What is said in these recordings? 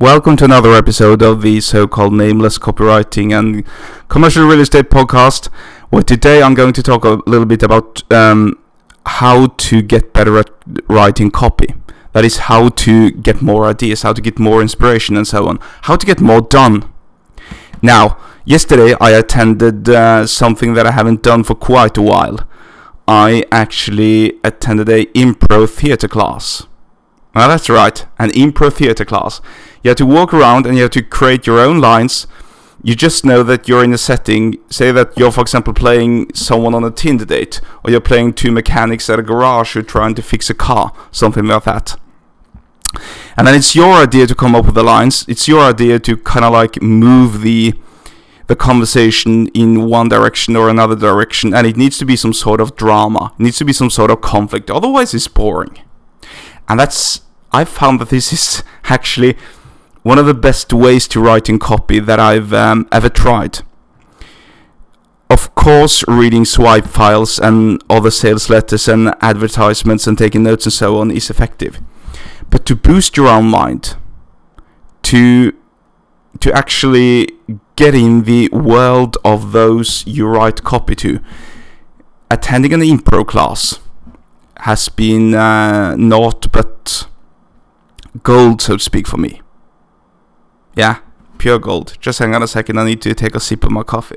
Welcome to another episode of the so-called Nameless Copywriting and Commercial Real Estate Podcast, where today I'm going to talk a little bit about how to get better at writing copy. That is, how to get more ideas, how to get more inspiration and so on, how to get more done. Now, yesterday I attended something that I haven't done for quite a while. I actually attended a improv theater class. Well, that's right, an improv theater class. You have to walk around and you have to create your own lines. You just know that you're in a setting, say that you're, for example, playing someone on a Tinder date, or you're playing two mechanics at a garage who are trying to fix a car, something like that. And then it's your idea to come up with the lines. It's your idea to kind of like move the conversation in one direction or another direction, and it needs to be some sort of drama. It needs to be some sort of conflict. Otherwise, it's boring. And I've found that this is actually one of the best ways to writing copy that I've ever tried. Of course, reading swipe files and other sales letters and advertisements and taking notes and so on is effective. But to boost your own mind, to actually get in the world of those you write copy to, attending an improv class has been naught but gold, so to speak, for me. Yeah, pure gold. Just hang on a second, I need to take a sip of my coffee.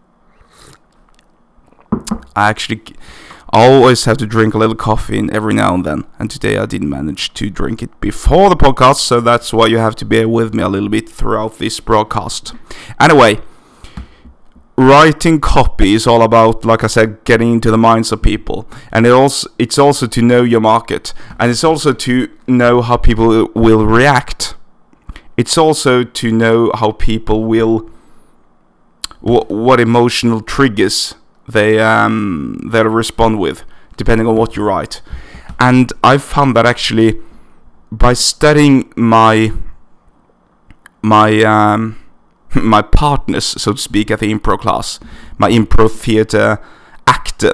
I always have to drink a little coffee every now and then, and today I didn't manage to drink it before the podcast, so that's why you have to bear with me a little bit throughout this broadcast. Anyway, writing copy is all about, like I said, getting into the minds of people, and it's also to know your market, and it's also to know how people will react. It's also to know how people will, what emotional triggers they'll respond with, depending on what you write. And I've found that actually by studying my partners, so to speak, at the improv class, my improv theater actor,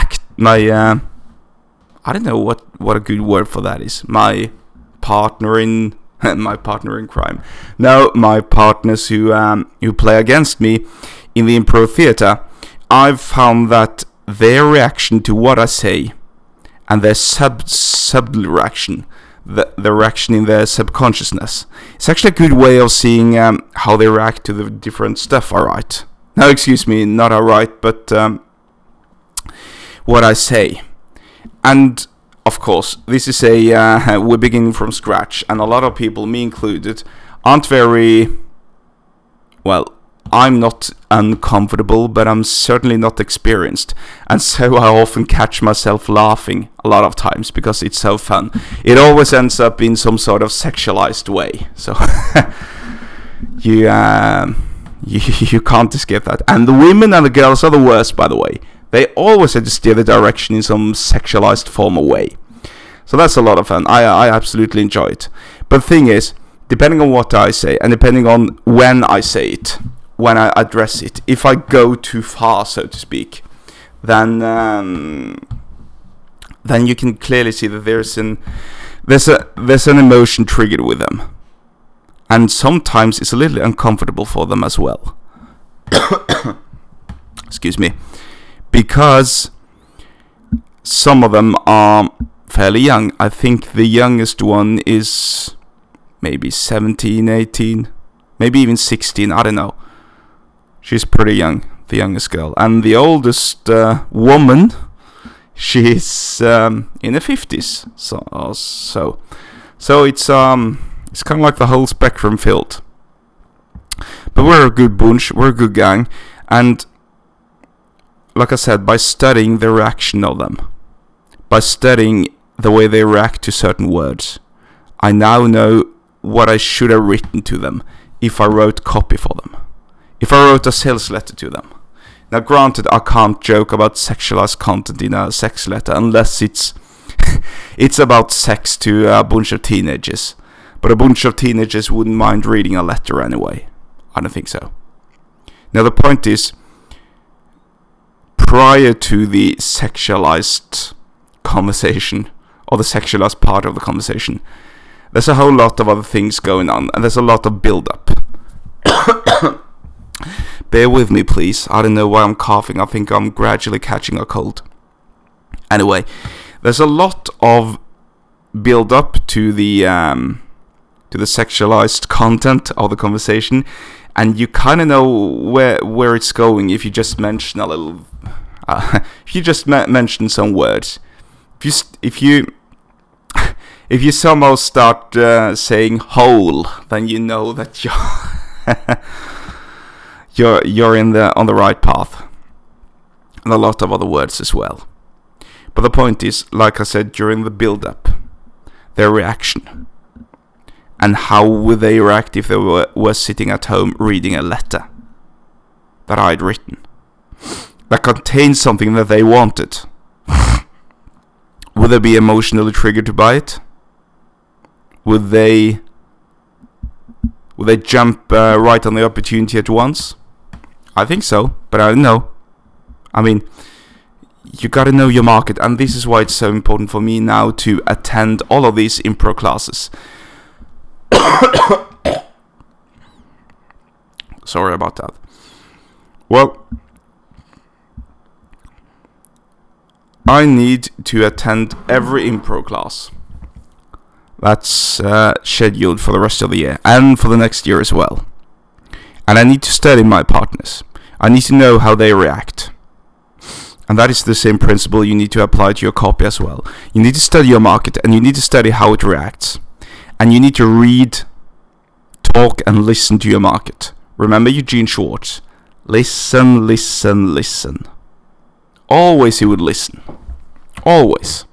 I don't know what a good word for that is. My partner in crime. No, my partners who play against me in the improv theater. I've found that their reaction to what I say and their subtle reaction, the reaction in their subconsciousness, it's actually a good way of seeing how they react to the different stuff I write. No, excuse me, not I write, but what I say. And of course, this is we're beginning from scratch, and a lot of people, me included, aren't very, well, I'm not uncomfortable, but I'm certainly not experienced. And so I often catch myself laughing a lot of times because it's so fun. It always ends up in some sort of sexualized way. So you can't escape that. And the women and the girls are the worst, by the way. They always have to steer the direction in some sexualized formal way. So that's a lot of fun. I absolutely enjoy it. But the thing is, depending on what I say, and depending on when I say it, when I address it, if I go too far, so to speak, then you can clearly see that there's an emotion triggered with them, and sometimes it's a little uncomfortable for them as well. Excuse me, because some of them are fairly young. I think the youngest one is maybe 17, 18, maybe even 16, I don't know. She's pretty young, the youngest girl. And the oldest woman, she's in her 50s. So it's kind of like the whole spectrum filled. But we're a good bunch, we're a good gang. And like I said, by studying the reaction of them, by studying the way they react to certain words, I now know what I should have written to them if I wrote copy for them. If I wrote a sales letter to them. Now granted, I can't joke about sexualized content in a sex letter unless it's about sex to a bunch of teenagers. But a bunch of teenagers wouldn't mind reading a letter anyway. I don't think so. Now the point is, prior to the sexualized conversation, or the sexualized part of the conversation, there's a whole lot of other things going on, and there's a lot of build-up. Bear with me, please. I don't know why I'm coughing. I think I'm gradually catching a cold. Anyway, there's a lot of build-up to the sexualized content of the conversation, and you kind of know where it's going if you just mention a little. If you just mention some words. If you somehow start saying whole, then you know that you're on the right path. And a lot of other words as well. But the point is, like I said, during the build-up, their reaction. And how would they react if they were sitting at home reading a letter that I'd written, that contained something that they wanted? Would they be emotionally triggered by it? Would they jump right on the opportunity at once? I think so, but I don't know. I mean, you gotta know your market, and this is why it's so important for me now to attend all of these improv classes. Sorry about that. Well, I need to attend every improv class that's scheduled for the rest of the year and for the next year as well. And I need to study my partners. I need to know how they react. And that is the same principle you need to apply to your copy as well. You need to study your market, and you need to study how it reacts. And you need to read, talk, and listen to your market. Remember Eugene Schwartz. Listen, listen, listen. Always he would listen. Always.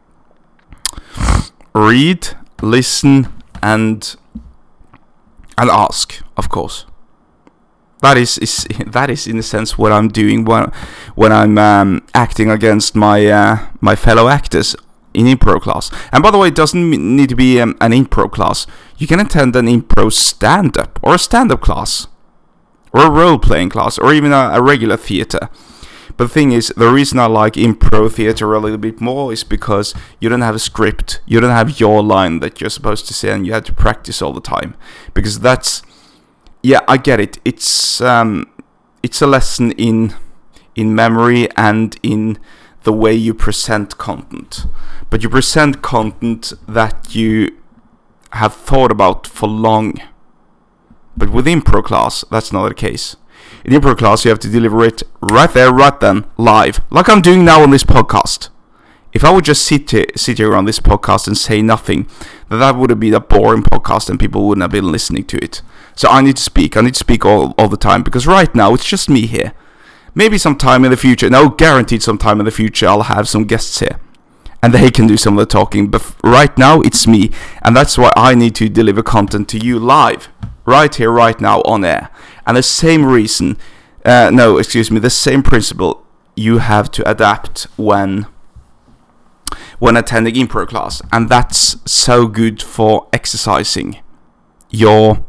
Read, listen, and ask, of course. That is in a sense what I'm doing when I'm acting against my fellow actors in improv class. And by the way, it doesn't need to be an improv class. You can attend an improv stand-up or a stand-up class or a role-playing class or even a regular theater. But the thing is, the reason I like improv theater a little bit more is because you don't have a script. You don't have your line that you're supposed to say, and you have to practice all the time. Because that's... Yeah, I get it. It's a lesson in memory and in the way you present content. But you present content that you have thought about for long. But with improv class, that's not the case. In improv class, you have to deliver it right there, right then, live, like I'm doing now on this podcast. If I would just sit here on this podcast and say nothing, then that would have been a boring podcast and people wouldn't have been listening to it. So I need to speak. I need to speak all the time, because right now it's just me here. Maybe sometime in the future, no, guaranteed sometime in the future, I'll have some guests here. And they can do some of the talking. But right now, it's me. And that's why I need to deliver content to you live. Right here, right now, on air. And the same reason, the same principle you have to adapt when attending improv class. And that's so good for exercising your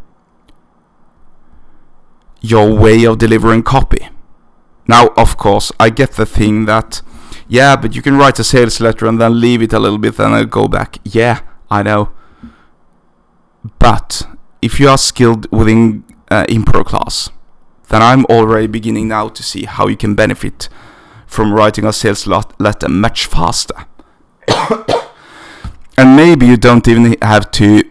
way of delivering copy. Now, of course, I get the thing that, yeah, but you can write a sales letter and then leave it a little bit and I'll go back. Yeah, I know. But if you are skilled within improv class, then I'm already beginning now to see how you can benefit from writing a sales letter much faster. And maybe you don't even have to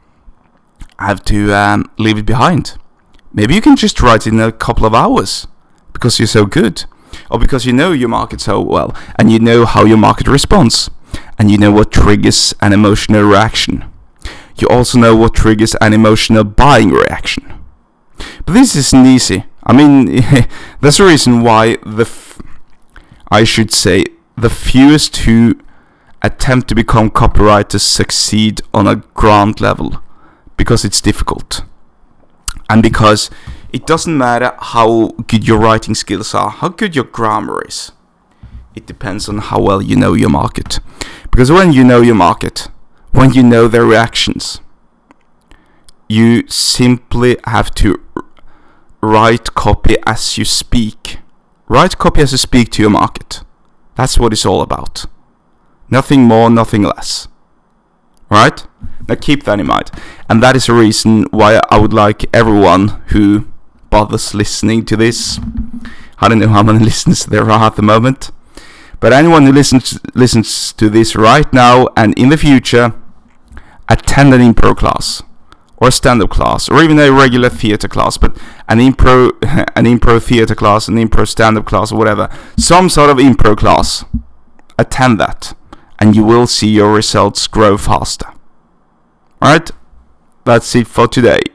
leave it behind. Maybe you can just write it in a couple of hours because you're so good, or because you know your market so well, and you know how your market responds, and you know what triggers an emotional reaction. You also know what triggers an emotional buying reaction. But this isn't easy. I mean, that's the reason why I should say the fewest who attempt to become copywriters succeed on a ground level, because it's difficult. And because it doesn't matter how good your writing skills are, how good your grammar is. It depends on how well you know your market. Because when you know your market, when you know their reactions, you simply have to write copy as you speak. Write copy as you speak to your market. That's what it's all about. Nothing more, nothing less. right? Now keep that in mind. And that is the reason why I would like everyone who bothers listening to this. I don't know how many listeners there are at the moment, but anyone who listens to this right now and in the future, attend an improv class or a stand-up class or even a regular theater class, but an improv theater class, an improv stand-up class, or whatever, some sort of improv class. Attend that, and you will see your results grow faster. Alright, that's it for today.